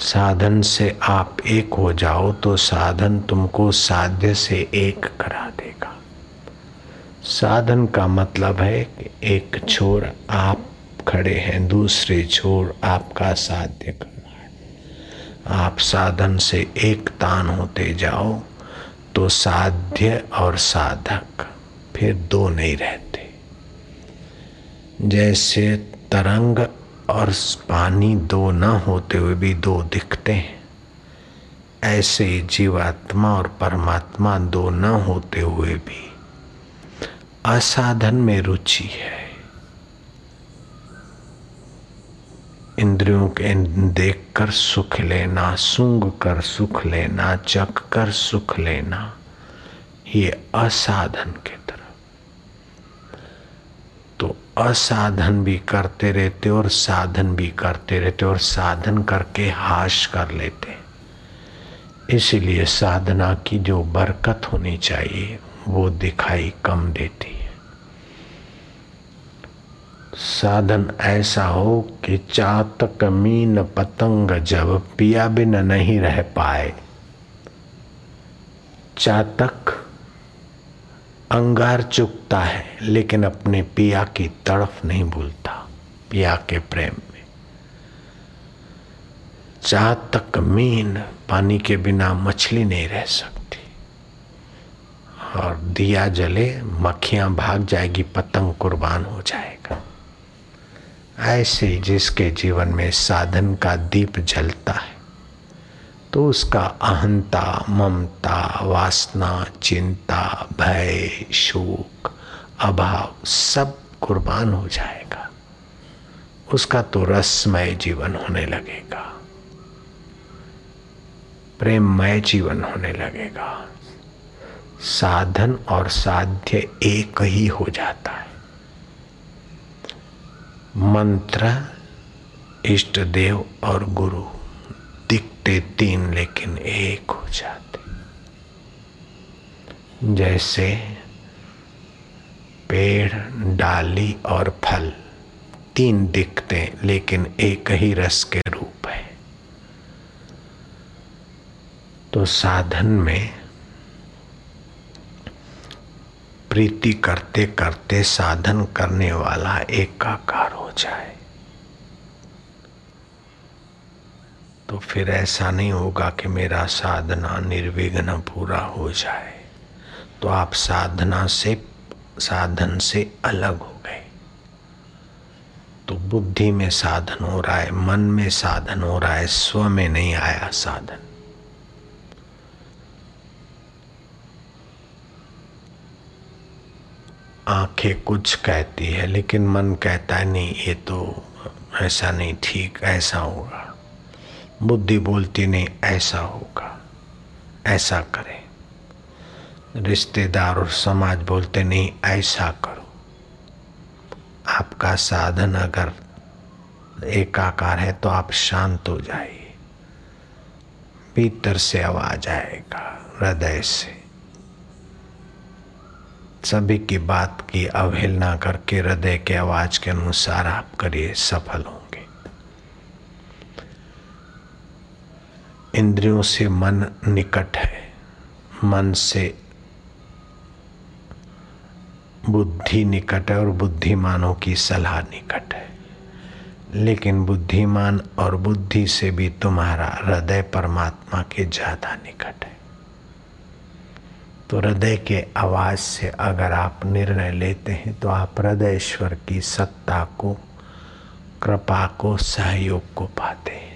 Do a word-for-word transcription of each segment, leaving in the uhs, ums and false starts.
साधन से आप एक हो जाओ तो साधन तुमको साध्य से एक करा देगा। साधन का मतलब है कि एक छोर आप खड़े हैं, दूसरे छोर आपका साध्य कर रहा है। आप साधन से एक तान होते जाओ तो साध्य और साधक फिर दो नहीं रहते। जैसे तरंग और पानी दो न होते हुए भी दो दिखते हैं, ऐसे जीवात्मा और परमात्मा दो न होते हुए भी असाधन में रुचि है। इंद्रियों के देखकर सुख लेना, सूंघ कर सुख लेना, चख कर सुख लेना, ये असाधन के तरफ। तो असाधन भी करते रहते और साधन भी करते रहते और साधन करके हाश कर लेते। इसलिए साधना की जो बरकत होनी चाहिए वो दिखाई कम देती है। साधन ऐसा हो कि चातक मीन पतंग जब पिया बिन नहीं रह पाए। चातक अंगार चुकता है लेकिन अपने पिया की तड़फ नहीं भूलता, पिया के प्रेम में। चातक मीन, पानी के बिना मछली नहीं रह सकती, और दिया जले मक्खियां भाग जाएगी, पतंग कुर्बान हो जाएगा। ऐसे जिसके जीवन में साधन का दीप जलता है तो उसका अहंता, ममता, वासना, चिंता, भय, शोक, अभाव सब कुर्बान हो जाएगा। उसका तो रसमय जीवन होने लगेगा, प्रेममय जीवन होने लगेगा। साधन और साध्य एक ही हो जाता है। मंत्र, इष्ट देव और गुरु दिखते तीन लेकिन एक हो जाते। जैसे पेड़, डाली और फल तीन दिखते लेकिन एक ही रस के रूप है। तो साधन में प्रीति करते करते साधन करने वाला एकाकार हो जाए तो फिर ऐसा नहीं होगा कि मेरा साधना निर्विघ्न पूरा हो जाए। तो आप साधना से, साधन से अलग हो गए। तो बुद्धि में साधन हो रहा है, मन में साधन हो रहा है, स्व में नहीं आया साधन। आंखें कुछ कहती है लेकिन मन कहता है नहीं, ये तो ऐसा नहीं ठीक, ऐसा होगा। बुद्धि बोलती नहीं, ऐसा होगा, ऐसा करें। रिश्तेदार और समाज बोलते नहीं, ऐसा करो। आपका साधन अगर एकाकार है तो आप शांत हो जाइए। भीतर से आवाज आएगा, हृदय से। सभी की बात की अवहेलना करके हृदय के आवाज के अनुसार आप करिए, सफल होंगे। इंद्रियों से मन निकट है, मन से बुद्धि निकट है और बुद्धिमानों की सलाह निकट है। लेकिन बुद्धिमान और बुद्धि से भी तुम्हारा हृदय परमात्मा के ज्यादा निकट है। तो हृदय के आवाज से अगर आप निर्णय लेते हैं तो आप हृदयेश्वर की सत्ता को, कृपा को, सहयोग को पाते हैं।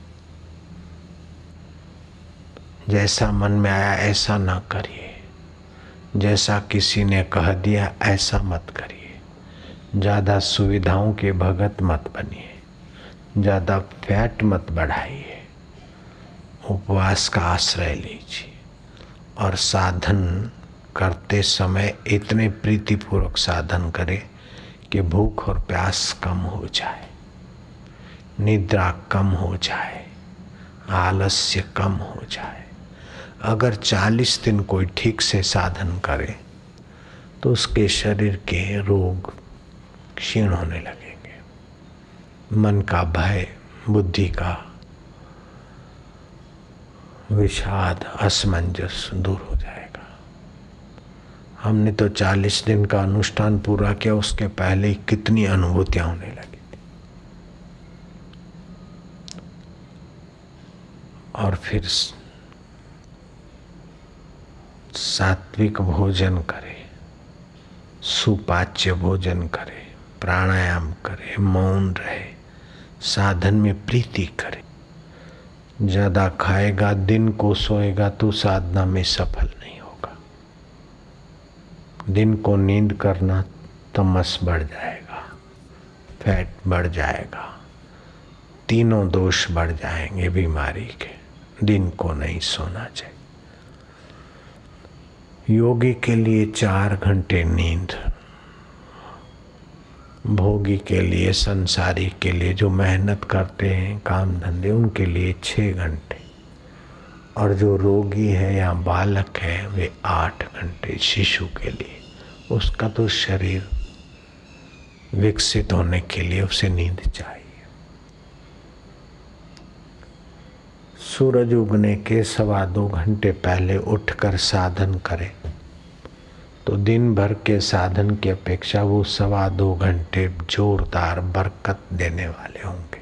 जैसा मन में आया ऐसा ना करिए, जैसा किसी ने कह दिया ऐसा मत करिए। ज़्यादा सुविधाओं के भगत मत बनिए, ज़्यादा फैट मत बढ़ाइए। उपवास का आश्रय लीजिए और साधन करते समय इतने प्रीतिपूर्वक साधन करें कि भूख और प्यास कम हो जाए, निद्रा कम हो जाए, आलस्य कम हो जाए। अगर चालीस दिन कोई ठीक से साधन करे तो उसके शरीर के रोग क्षीण होने लगेंगे। मन का भय, बुद्धि का विषाद, असमंजस दूर हो जाएगा। हमने तो चालीस दिन का अनुष्ठान पूरा किया, उसके पहले ही कितनी अनुभूतियां होने लगी थी। और फिर सात्विक भोजन करे, सुपाच्य भोजन करे, प्राणायाम करे, मौन रहे, साधन में प्रीति करे। ज्यादा खाएगा, दिन को सोएगा तो साधना में सफल नहीं होगा। दिन को नींद करना, तमस बढ़ जाएगा, फैट बढ़ जाएगा, तीनों दोष बढ़ जाएंगे बीमारी के। दिन को नहीं सोना चाहिए। योगी के लिए चार घंटे नींद, भोगी के लिए, संसारी के लिए, जो मेहनत करते हैं काम धंधे, उनके लिए छः घंटे, और जो रोगी है या बालक है वे आठ घंटे। शिशु के लिए, उसका तो शरीर विकसित होने के लिए उसे नींद चाहिए। सूरज उगने के सवा दो घंटे पहले उठकर साधन करें तो दिन भर के साधन की अपेक्षा वो सवा दो घंटे जोरदार बरकत देने वाले होंगे।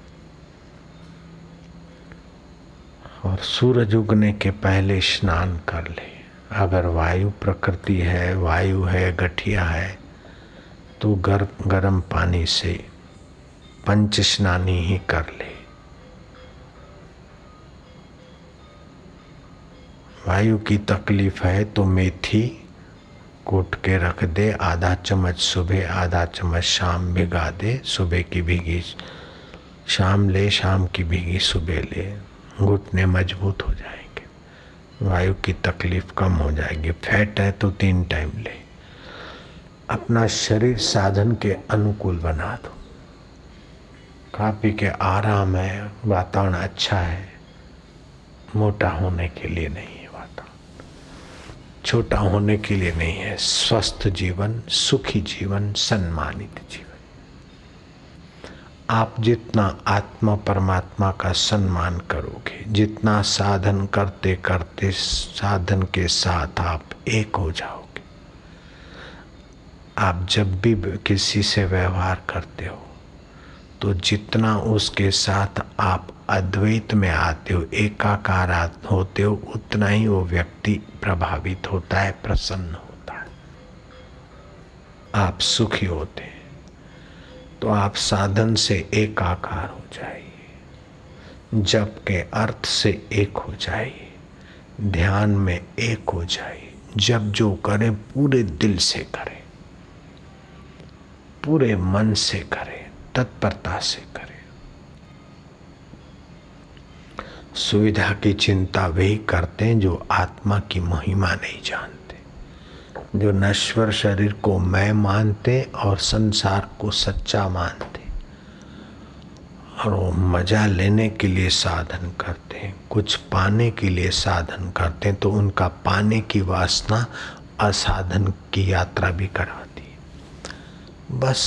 और सूरज उगने के पहले स्नान कर ले। अगर वायु प्रकृति है, वायु है, गठिया है, तो गर, गर्म पानी से पंच स्नानी ही कर ले। वायु की तकलीफ है तो मेथी कूट के रख दे, आधा चम्मच सुबह, आधा चम्मच शाम भिगा दे। सुबह की भीगी शाम ले, शाम की भीगी सुबह ले, घुटने मजबूत हो जाएंगे, वायु की तकलीफ कम हो जाएगी। फैट है तो तीन टाइम ले। अपना शरीर साधन के अनुकूल बना दो। खा पी के आराम है, वातावरण अच्छा है, मोटा होने के लिए नहीं है, छोटा होने के लिए नहीं है। स्वस्थ जीवन, सुखी जीवन, सम्मानित जीवन। आप जितना आत्मा परमात्मा का सम्मान करोगे, जितना साधन करते करते साधन के साथ आप एक हो जाओगे। आप जब भी किसी से व्यवहार करते हो तो जितना उसके साथ आप अद्वैत में आते हो, एकाकार होते हो, उतना ही वो व्यक्ति प्रभावित होता है, प्रसन्न होता है, आप सुखी होते हैं। तो आप साधन से एकाकार हो जाइए, जप के अर्थ से एक हो जाइए, ध्यान में एक हो जाइए। जब जो करें पूरे दिल से करें, पूरे मन से करें, तत्परता से करें। सुविधा की चिंता वही करते हैं जो आत्मा की महिमा नहीं जानते, जो नश्वर शरीर को मैं मानते और संसार को सच्चा मानते, और वो मजा लेने के लिए साधन करते हैं, कुछ पाने के लिए साधन करते हैं, तो उनका पाने की वासना असाधन की यात्रा भी कराती है। बस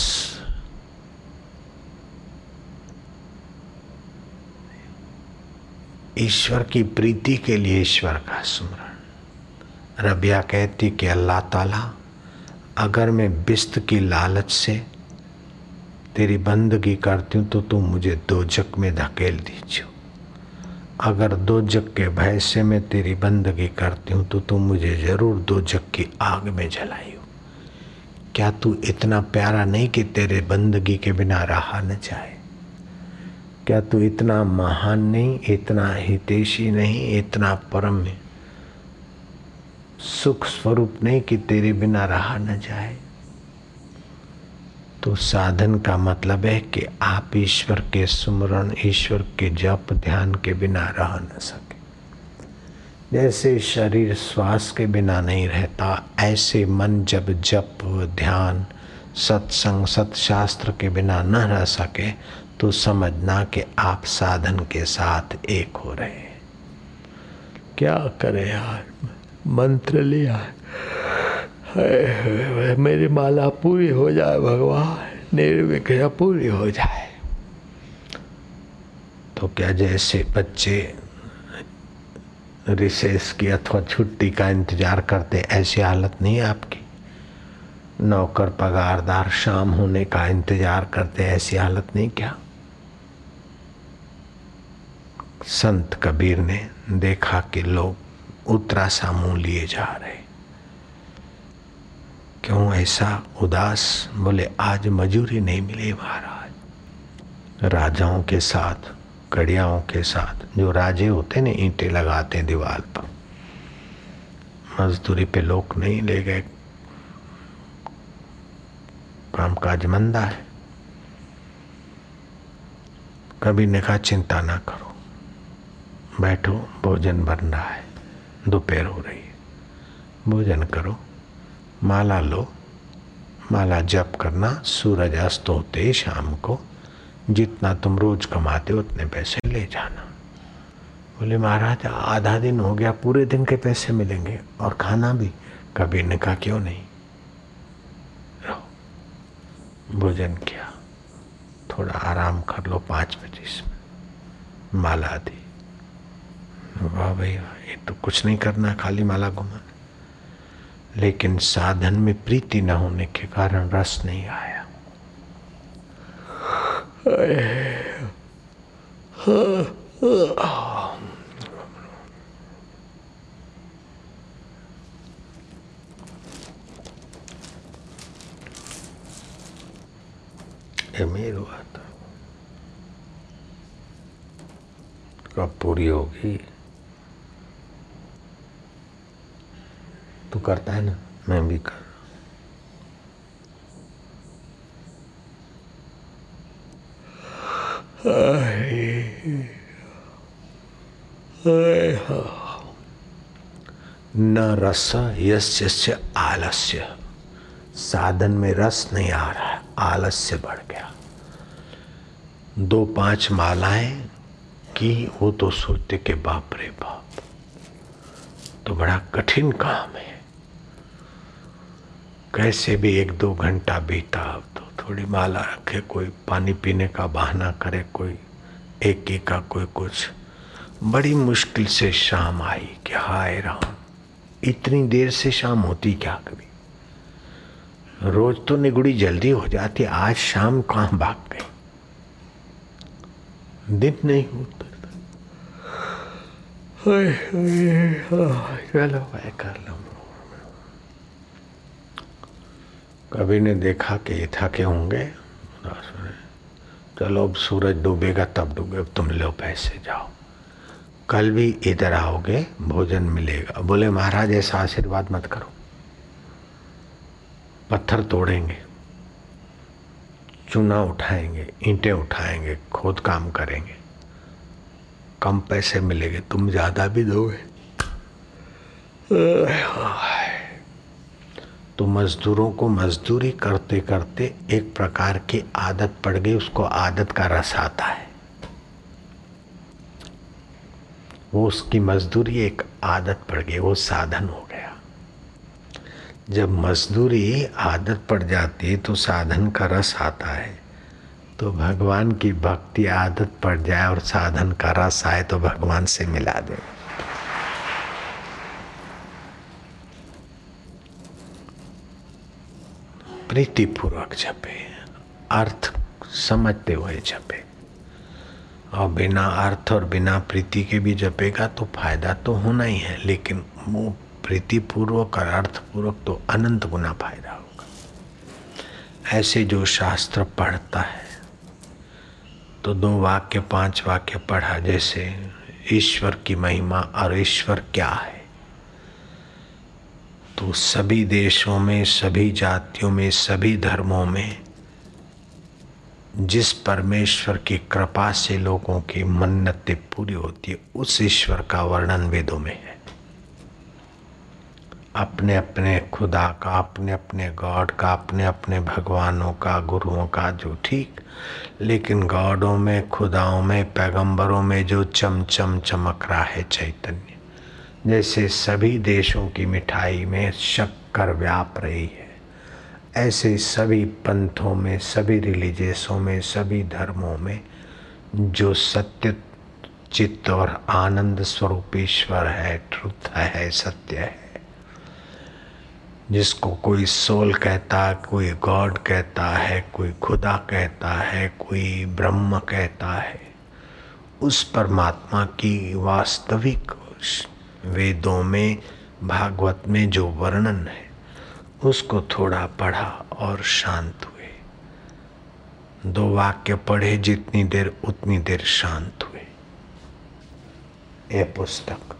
ईश्वर की प्रीति के लिए ईश्वर का सुमरण। रबिया कहती कि अल्लाह ताला, अगर मैं बिस्त की लालच से तेरी बंदगी करती हूँ तो तुम मुझे दोजक में धकेल दीजिए। अगर दोजक के भय से मैं तेरी बंदगी करती हूँ तो तुम मुझे जरूर दोजक की आग में जलाइयो। क्या तू इतना प्यारा नहीं कि तेरे बंदगी के बिना रहा न जाए? क्या तू इतना महान नहीं, इतना हितैषी नहीं, इतना परम सुख स्वरूप नहीं कि तेरे बिना रहा न जाए? तो साधन का मतलब है कि आप ईश्वर के सुमरण, ईश्वर के जप ध्यान के बिना रह न सके। जैसे शरीर श्वास के बिना नहीं रहता, ऐसे मन जब जप ध्यान सत्संग सत्शास्त्र के बिना न रह सके तो समझना कि आप साधन के साथ एक हो रहे हैं। क्या करे यार, मंत्र लिया है, मेरी माला पूरी हो जाए भगवान, निर्विघ्न पूरी हो जाए। तो क्या जैसे बच्चे रिसेस की अथवा छुट्टी का इंतजार करते, ऐसी हालत नहीं है आपकी। नौकर पगारदार शाम होने का इंतजार करते, ऐसी हालत नहीं क्या। संत कबीर ने देखा कि लोग उतरा सा मुंह लिए जा रहे। क्यों ऐसा उदास? बोले आज मजूरी नहीं मिली महाराज। राजाओं के साथ, कड़ियाओं के साथ, जो राजे होते ने ईंटें लगाते हैं दीवार पर, मजदूरी पे लोग नहीं ले गए, कामकाज मंदा है। कबीर ने कहा चिंता ना करो, बैठो, भोजन बन रहा है, दोपहर हो रही है, भोजन करो, माला लो, माला जप करना, सूरज अस्त होते ही शाम को जितना तुम रोज कमाते हो उतने पैसे ले जाना। बोले महाराज आधा दिन हो गया, पूरे दिन के पैसे मिलेंगे और खाना भी। कबीर ने कहा क्यों नहीं, रहो। भोजन किया, थोड़ा आराम कर लो, पाँच पच्चीस में माला दी। वाह भैया, ये तो कुछ नहीं करना, खाली माला घुमाना। लेकिन साधन में प्रीति न होने के कारण रस नहीं आया। ये मेरे हुआ था, कब पूरी होगी? तू करता है ना, मैं भी कर। न रस यस्य आलस्य। साधन में रस नहीं आ रहा है, आलस्य बढ़ गया। दो पांच मालाएं की, वो तो सोचते कि बाप रे बाप, तो बड़ा कठिन काम है। कैसे भी एक दो घंटा बीता, तो थोड़ी माला रखे, कोई पानी पीने का बहाना करे, कोई एक एक का कोई कुछ। बड़ी मुश्किल से शाम आई कि हाय राम, इतनी देर से शाम होती क्या कभी? रोज तो निगुड़ी जल्दी हो जाती, आज शाम कहाँ भाग गई? दिन नहीं उतरता। चलो मैं कर लूँ। कबीर ने देखा कि ये थके होंगे, चलो अब सूरज डूबेगा तब डूबे, अब तुम लो पैसे, जाओ, कल भी इधर आओगे, भोजन मिलेगा। बोले महाराज ऐसा आशीर्वाद मत करो, पत्थर तोड़ेंगे, चूना उठाएंगे, ईंटें उठाएंगे, खोद काम करेंगे, कम पैसे मिलेंगे, तुम ज्यादा भी दोगे। तो मजदूरों को मजदूरी करते करते एक प्रकार की आदत पड़ गई, उसको आदत का रस आता है। वो उसकी मजदूरी एक आदत पड़ गई, वो साधन हो गया। जब मजदूरी आदत पड़ जाती है तो साधन का रस आता है। तो भगवान की भक्ति आदत पड़ जाए और साधन का रस आए तो भगवान से मिला दे। प्रीतिपूर्वक जपे, अर्थ समझते हुए जपे। और बिना अर्थ और बिना प्रीति के भी जपेगा तो फायदा तो होना ही है, लेकिन वो प्रीतिपूर्वक और अर्थपूर्वक तो अनंत गुना फायदा होगा। ऐसे जो शास्त्र पढ़ता है तो दो वाक्य पांच वाक्य पढ़ा, जैसे ईश्वर की महिमा और ईश्वर क्या है, तो सभी देशों में, सभी जातियों में, सभी धर्मों में जिस परमेश्वर की कृपा से लोगों की मन्नतें पूरी होती है, उस ईश्वर का वर्णन वेदों में है। अपने अपने खुदा का, अपने अपने गॉड का, अपने अपने भगवानों का, गुरुओं का, जो ठीक, लेकिन गॉडों में, खुदाओं में, पैगंबरों में जो चमचम चमक रहा है चैतन्य, जैसे सभी देशों की मिठाई में शक्कर व्याप रही है, ऐसे सभी पंथों में, सभी रिलीजियसों में, सभी धर्मों में जो सत्य चित्त और आनंद स्वरूप ईश्वर है, ट्रुथ है, सत्य है। जिसको कोई सोल कहता है, कोई गॉड कहता है, कोई खुदा कहता है, कोई ब्रह्म कहता है, उस परमात्मा की वास्तविक वेदों में, भागवत में जो वर्णन है उसको थोड़ा पढ़ा और शांत हुए। दो वाक्य पढ़े, जितनी देर उतनी देर शांत हुए। ये पुस्तक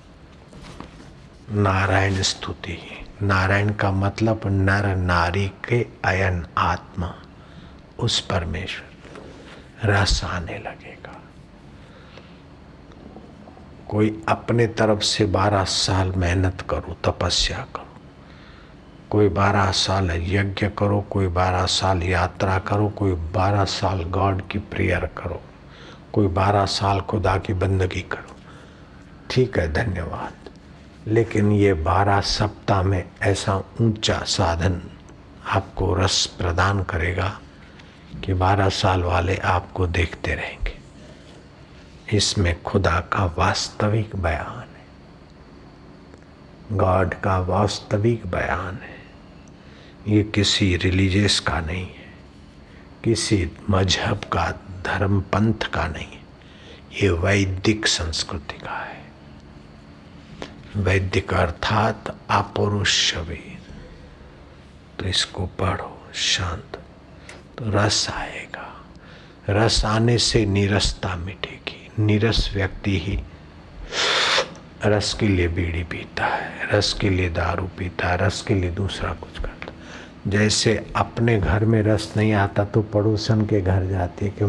नारायण स्तुति। नारायण का मतलब नर नारी के अयन आत्मा, उस परमेश्वर। रस आने लगेगा। कोई अपने तरफ से बारह साल मेहनत करो, तपस्या करो, कोई बारह साल यज्ञ करो, कोई बारह साल यात्रा करो, कोई बारह साल गॉड की प्रेयर करो, कोई बारह साल खुदा की बंदगी करो, ठीक है, धन्यवाद। लेकिन ये बारह सप्ताह में ऐसा ऊंचा साधन आपको रस प्रदान करेगा कि बारह साल वाले आपको देखते रहेंगे। इसमें खुदा का वास्तविक बयान है, गॉड का वास्तविक बयान है। ये किसी रिलीजियस का नहीं है, किसी मजहब का, धर्म पंथ का नहीं है, ये वैदिक संस्कृति का है। वैदिक अर्थात अपौरुष शरीर। तो इसको पढ़ो शांत, तो रस आएगा। रस आने से नीरसता मिटेगी। नीरस व्यक्ति ही रस के लिए बीड़ी पीता है, रस के लिए दारू पीता है, रस के लिए दूसरा कुछ करता। जैसे अपने घर में रस नहीं आता तो पड़ोसन के घर जाते कि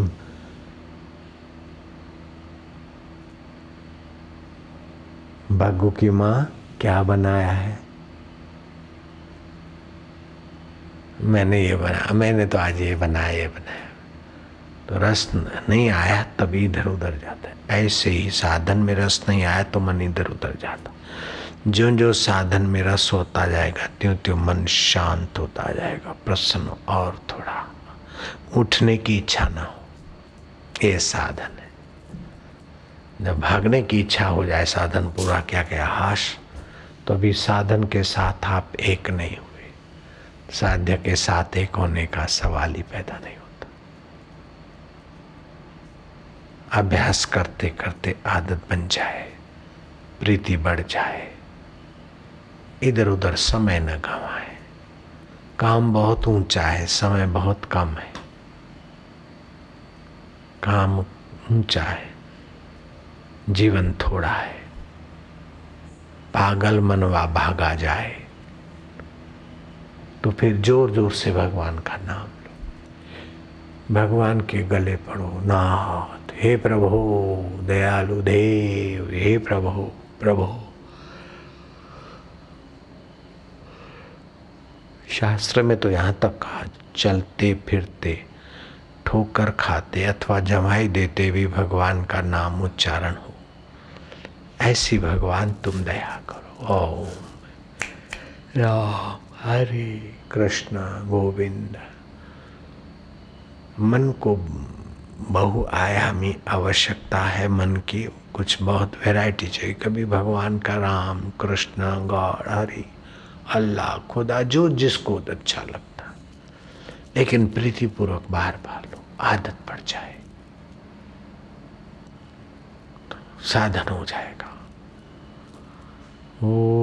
बग्गू की माँ क्या बनाया है, मैंने ये बनाया, मैंने तो आज ये बनाया, ये बनाया। तो रस नहीं आया तभी इधर उधर जाता है। ऐसे ही साधन में रस नहीं आया तो मन इधर उधर जाता। जो जो साधन में रस होता जाएगा त्यों त्यों मन शांत होता जाएगा, प्रसन्न, और थोड़ा उठने की इच्छा ना हो। ये साधन है। जब भागने की इच्छा हो जाए, साधन पूरा क्या क्या हाश, तो अभी साधन के साथ आप एक नहीं हुए। साध्य के साथ एक होने का सवाल ही पैदा नहीं होता। अभ्यास करते करते आदत बन जाए, प्रीति बढ़ जाए, इधर उधर समय न गंवाए। काम बहुत ऊंचा है, समय बहुत कम है। काम ऊंचा है, जीवन थोड़ा है। पागल मनवा भागा जाए तो फिर जोर जोर से भगवान का नाम लो, भगवान के गले पड़ो। नाथ, हे प्रभु दयालु देव, हे प्रभु प्रभु। शास्त्र में तो यहाँ तक कहा, चलते फिरते, ठोकर खाते अथवा जमाई देते भी भगवान का नाम उच्चारण हो। ऐसी भगवान तुम दया करो। ओम राम हरे कृष्ण गोविंद। मन को बहुआयामी आवश्यकता है, मन की कुछ बहुत वैरायटी चाहिए। कभी भगवान का राम, कृष्ण, गॉड, हरि, अल्लाह, खुदा, जो जिसको अच्छा लगता, लेकिन प्रीतिपूर्वक बार बार लो, आदत पड़ जाए तो साधन हो जाएगा। ओ